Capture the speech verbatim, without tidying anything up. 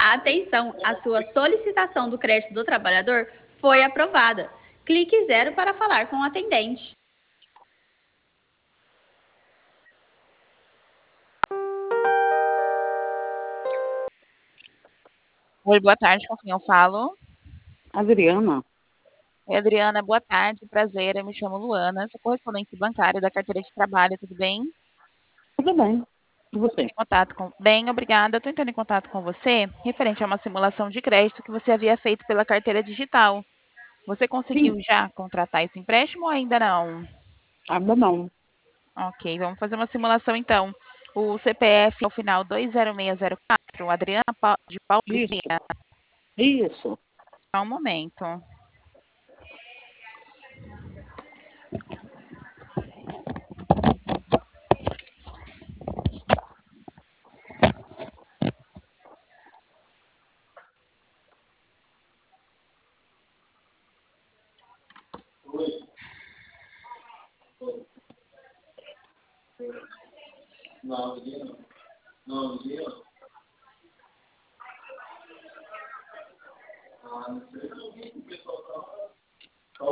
Atenção, a sua solicitação do crédito do trabalhador foi aprovada. Clique zero para falar com o atendente. Oi, boa tarde, com quem eu falo? Adriana, Oi, Adriana, boa tarde, prazer, eu me chamo Luana, sou correspondente bancária da carteira de trabalho, tudo bem? tudo bem? E Tô entrando você? em contato com... Bem, obrigada, estou entrando em contato com você, referente a uma simulação de crédito que você havia feito pela carteira digital. Você conseguiu Sim, já contratar esse empréstimo ou ainda não? ainda não. Ok, vamos fazer uma simulação então. O C P F ao final dois zero seis zero quatro, Adriana Pa- de Paula Isso, Pereira, isso. só um momento.